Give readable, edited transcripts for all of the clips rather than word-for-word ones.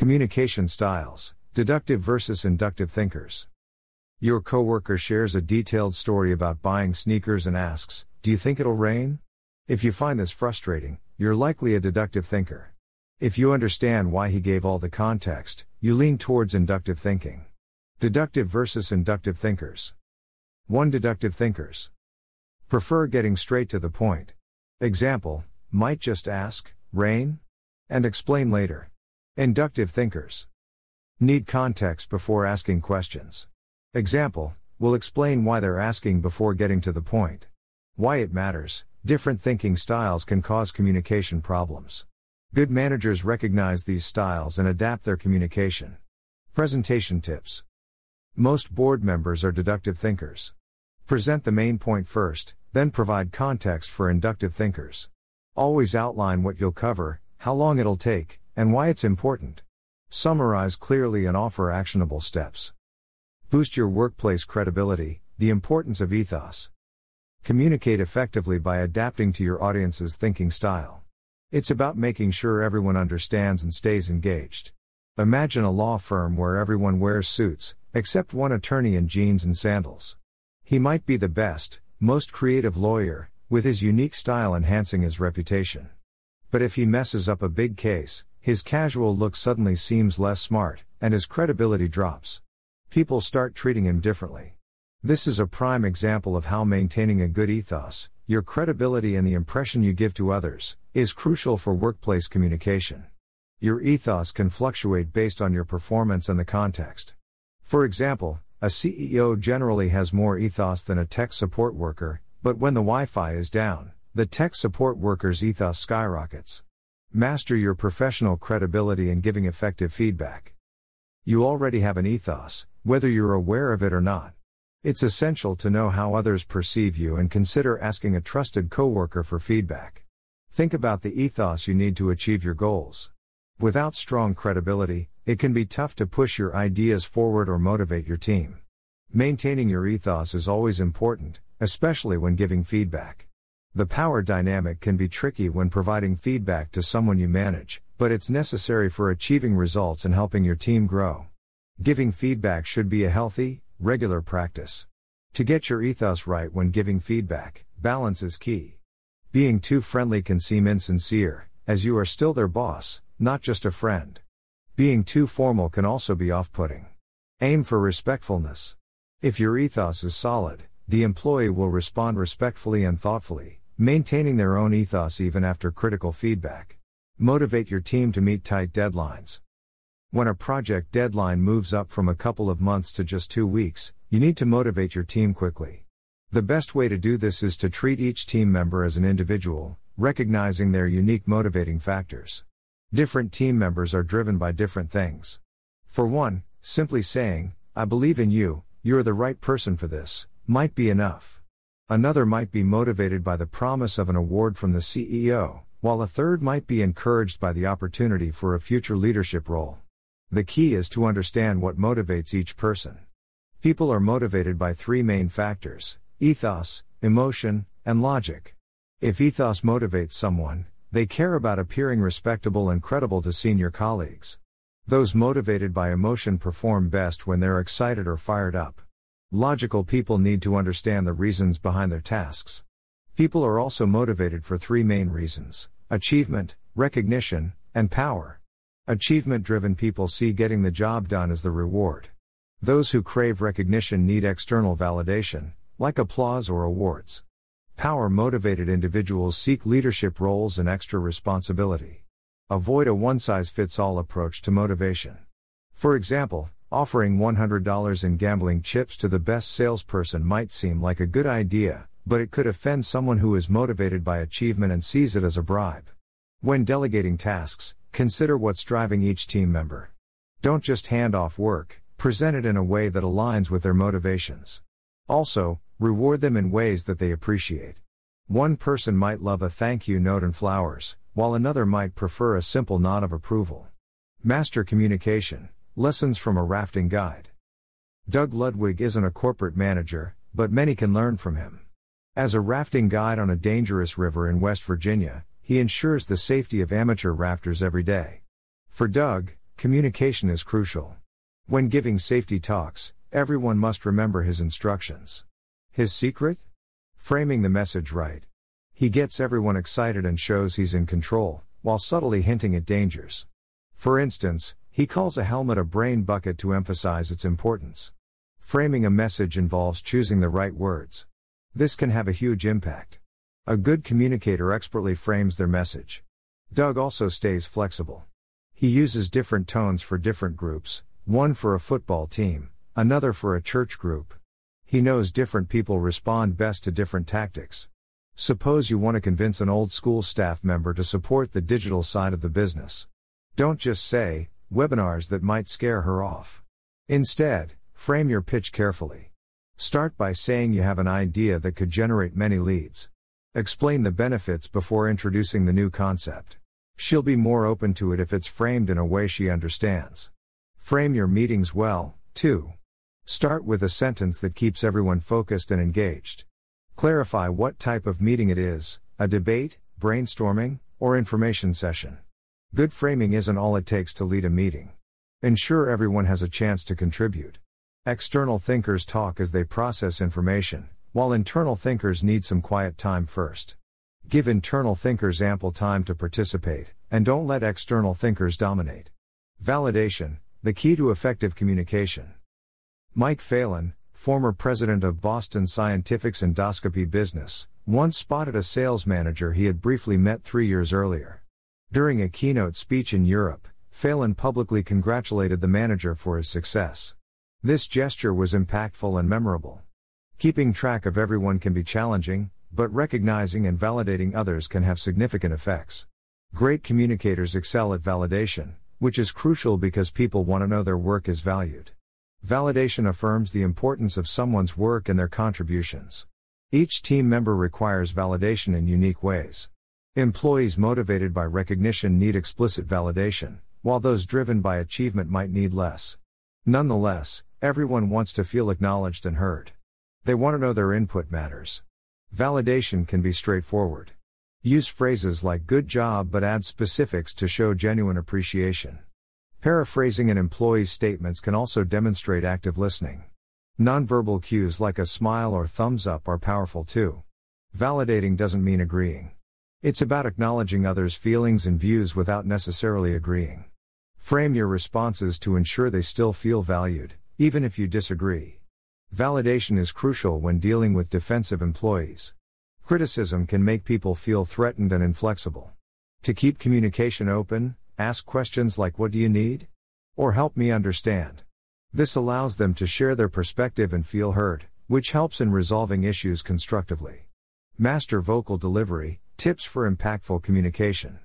Communication styles, deductive versus inductive thinkers. Your coworker shares a detailed story about buying sneakers and asks, "Do you think it'll rain?" If you find this frustrating, you're likely a deductive thinker. If you understand why he gave all the context, you lean towards inductive thinking. Deductive versus inductive thinkers. 1. Deductive thinkers prefer getting straight to the point. Example, might just ask, "Rain?" and explain later. Inductive thinkers need context before asking questions. Example, will explain why they're asking before getting to the point. Why it matters. Different thinking styles can cause communication problems. Good managers recognize these styles and adapt their communication. Presentation tips. Most board members are deductive thinkers. Present the main point first, then provide context for inductive thinkers. Always outline what you'll cover, how long it'll take, and why it's important. Summarize clearly and offer actionable steps. Boost your workplace credibility, the importance of ethos. Communicate effectively by adapting to your audience's thinking style. It's about making sure everyone understands and stays engaged. Imagine a law firm where everyone wears suits, except one attorney in jeans and sandals. He might be the best, most creative lawyer, with his unique style enhancing his reputation. But if he messes up a big case, his casual look suddenly seems less smart, and his credibility drops. People start treating him differently. This is a prime example of how maintaining a good ethos, your credibility and the impression you give to others, is crucial for workplace communication. Your ethos can fluctuate based on your performance and the context. For example, a CEO generally has more ethos than a tech support worker, but when the Wi-Fi is down, the tech support worker's ethos skyrockets. Master your professional credibility in giving effective feedback. You already have an ethos, whether you're aware of it or not. It's essential to know how others perceive you and consider asking a trusted coworker for feedback. Think about the ethos you need to achieve your goals. Without strong credibility, it can be tough to push your ideas forward or motivate your team. Maintaining your ethos is always important, especially when giving feedback. The power dynamic can be tricky when providing feedback to someone you manage, but it's necessary for achieving results and helping your team grow. Giving feedback should be a healthy, regular practice. To get your ethos right when giving feedback, balance is key. Being too friendly can seem insincere, as you are still their boss, not just a friend. Being too formal can also be off-putting. Aim for respectfulness. If your ethos is solid, the employee will respond respectfully and thoughtfully, maintaining their own ethos even after critical feedback. Motivate your team to meet tight deadlines. When a project deadline moves up from a couple of months to just 2 weeks, you need to motivate your team quickly. The best way to do this is to treat each team member as an individual, recognizing their unique motivating factors. Different team members are driven by different things. For one, simply saying, "I believe in you, you're the right person for this," might be enough. Another might be motivated by the promise of an award from the CEO, while a third might be encouraged by the opportunity for a future leadership role. The key is to understand what motivates each person. People are motivated by 3 main factors: ethos, emotion, and logic. If ethos motivates someone, they care about appearing respectable and credible to senior colleagues. Those motivated by emotion perform best when they're excited or fired up. Logical people need to understand the reasons behind their tasks. People are also motivated for 3 main reasons: achievement, recognition, and power. Achievement-driven people see getting the job done as the reward. Those who crave recognition need external validation, like applause or awards. Power-motivated individuals seek leadership roles and extra responsibility. Avoid a one-size-fits-all approach to motivation. For example, offering $100 in gambling chips to the best salesperson might seem like a good idea, but it could offend someone who is motivated by achievement and sees it as a bribe. When delegating tasks, consider what's driving each team member. Don't just hand off work, present it in a way that aligns with their motivations. Also, reward them in ways that they appreciate. One person might love a thank you note and flowers, while another might prefer a simple nod of approval. Master communication. Lessons from a rafting guide. Doug Ludwig isn't a corporate manager, but many can learn from him. As a rafting guide on a dangerous river in West Virginia, he ensures the safety of amateur rafters every day. For Doug, Communication is crucial. When giving safety talks, everyone must remember his instructions. His secret? Framing the message right. He gets everyone excited and shows he's in control, while subtly hinting at dangers. For instance, he calls a helmet a brain bucket to emphasize its importance. Framing a message involves choosing the right words. This can have a huge impact. A good communicator expertly frames their message. Doug also stays flexible. He uses different tones for different groups, one for a football team, another for a church group. He knows different people respond best to different tactics. Suppose you want to convince an old school staff member to support the digital side of the business. Don't just say, webinars that might scare her off. Instead, frame your pitch carefully. Start by saying you have an idea that could generate many leads. Explain the benefits before introducing the new concept. She'll be more open to it if it's framed in a way she understands. Frame your meetings well, too. Start with a sentence that keeps everyone focused and engaged. Clarify what type of meeting it is, a debate, brainstorming, or information session. Good framing isn't all it takes to lead a meeting. Ensure everyone has a chance to contribute. External thinkers talk as they process information, while internal thinkers need some quiet time first. Give internal thinkers ample time to participate, and don't let external thinkers dominate. Validation, the key to effective communication. Mike Phelan, former president of Boston Scientific's endoscopy business, once spotted a sales manager he had briefly met 3 years earlier. During a keynote speech in Europe, Phelan publicly congratulated the manager for his success. This gesture was impactful and memorable. Keeping track of everyone can be challenging, but recognizing and validating others can have significant effects. Great communicators excel at validation, which is crucial because people want to know their work is valued. Validation affirms the importance of someone's work and their contributions. Each team member requires validation in unique ways. Employees motivated by recognition need explicit validation, while those driven by achievement might need less. Nonetheless, everyone wants to feel acknowledged and heard. They want to know their input matters. Validation can be straightforward. Use phrases like "good job" but add specifics to show genuine appreciation. Paraphrasing an employee's statements can also demonstrate active listening. Nonverbal cues like a smile or thumbs up are powerful too. Validating doesn't mean agreeing. It's about acknowledging others' feelings and views without necessarily agreeing. Frame your responses to ensure they still feel valued, even if you disagree. Validation is crucial when dealing with defensive employees. Criticism can make people feel threatened and inflexible. To keep communication open, ask questions like "what do you need?" or "help me understand." This allows them to share their perspective and feel heard, which helps in resolving issues constructively. Master vocal delivery, tips for impactful communication.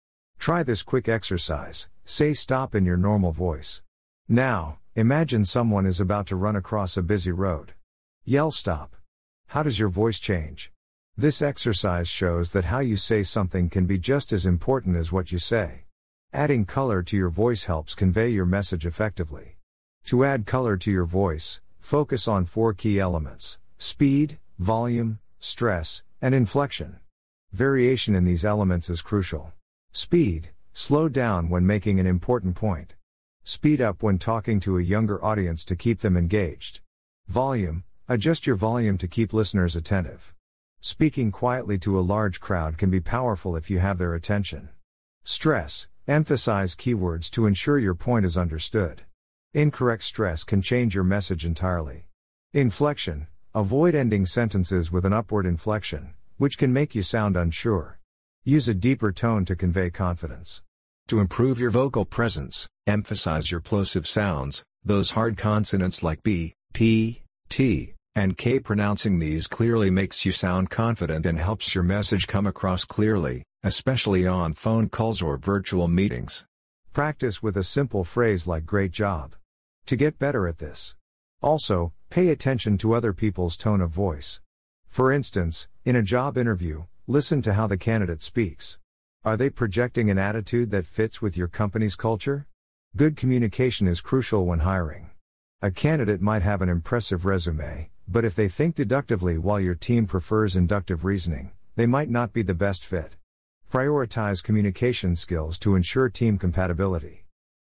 Try this quick exercise. Say "stop" in your normal voice. Now, imagine someone is about to run across a busy road. Yell "stop." How does your voice change? This exercise shows that how you say something can be just as important as what you say. Adding color to your voice helps convey your message effectively. To add color to your voice, focus on 4 key elements: speed, volume, stress, and inflection. Variation in these elements is crucial. Speed, slow down when making an important point. Speed up when talking to a younger audience to keep them engaged. Volume, adjust your volume to keep listeners attentive. Speaking quietly to a large crowd can be powerful if you have their attention. Stress, emphasize keywords to ensure your point is understood. Incorrect stress can change your message entirely. Inflection, avoid ending sentences with an upward inflection, which can make you sound unsure. Use a deeper tone to convey confidence. To improve your vocal presence, emphasize your plosive sounds, those hard consonants like B, P, T, and K. Pronouncing these clearly makes you sound confident and helps your message come across clearly, especially on phone calls or virtual meetings. Practice with a simple phrase like "great job" to get better at this. Also, pay attention to other people's tone of voice. For instance, in a job interview, listen to how the candidate speaks. Are they projecting an attitude that fits with your company's culture? Good communication is crucial when hiring. A candidate might have an impressive resume, but if they think deductively while your team prefers inductive reasoning, they might not be the best fit. Prioritize communication skills to ensure team compatibility.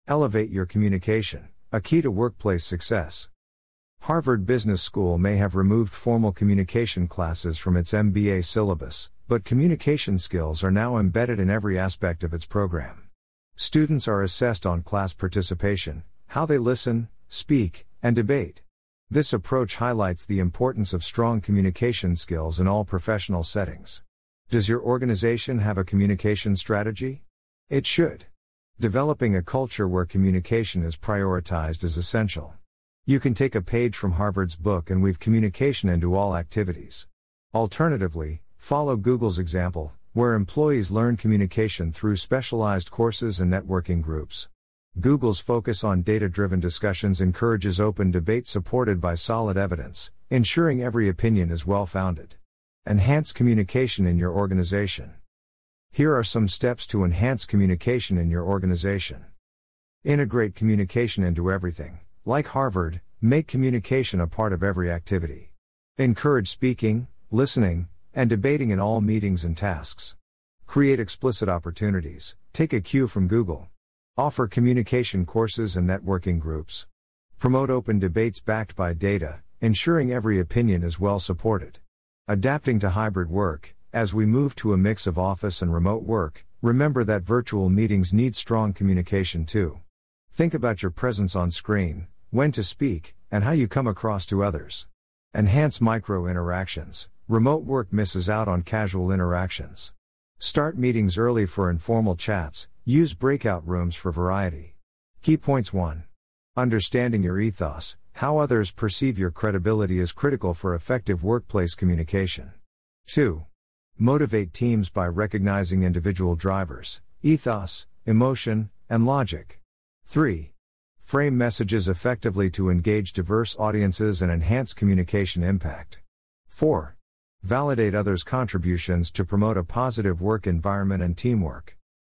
Elevate your communication, a key to workplace success. Harvard Business School may have removed formal communication classes from its MBA syllabus, but communication skills are now embedded in every aspect of its program. Students are assessed on class participation, how they listen, speak, and debate. This approach highlights the importance of strong communication skills in all professional settings. Does your organization have a communication strategy? It should. Developing a culture where communication is prioritized is essential. You can take a page from Harvard's book and weave communication into all activities. Alternatively, follow Google's example, where employees learn communication through specialized courses and networking groups. Google's focus on data-driven discussions encourages open debate supported by solid evidence, ensuring every opinion is well-founded. Enhance communication in your organization. Here are some steps to enhance communication in your organization. Integrate communication into everything. Like Harvard, make communication a part of every activity. Encourage speaking, listening, and debating in all meetings and tasks. Create explicit opportunities. Take a cue from Google. Offer communication courses and networking groups. Promote open debates backed by data, ensuring every opinion is well supported. Adapting to hybrid work. As we move to a mix of office and remote work, remember that virtual meetings need strong communication too. Think about your presence on screen, when to speak, and how you come across to others. Enhance micro-interactions. Remote work misses out on casual interactions. Start meetings early for informal chats, use breakout rooms for variety. Key points 1. Understanding your ethos, how others perceive your credibility is critical for effective workplace communication. 2. Motivate teams by recognizing individual drivers, ethos, emotion, and logic. 3. Frame messages effectively to engage diverse audiences and enhance communication impact. 4. Validate others' contributions to promote a positive work environment and teamwork.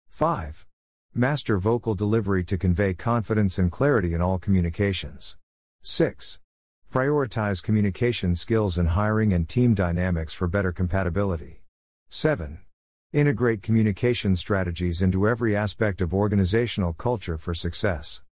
5. Master vocal delivery to convey confidence and clarity in all communications. 6. Prioritize communication skills in hiring and team dynamics for better compatibility. 7. Integrate communication strategies into every aspect of organizational culture for success.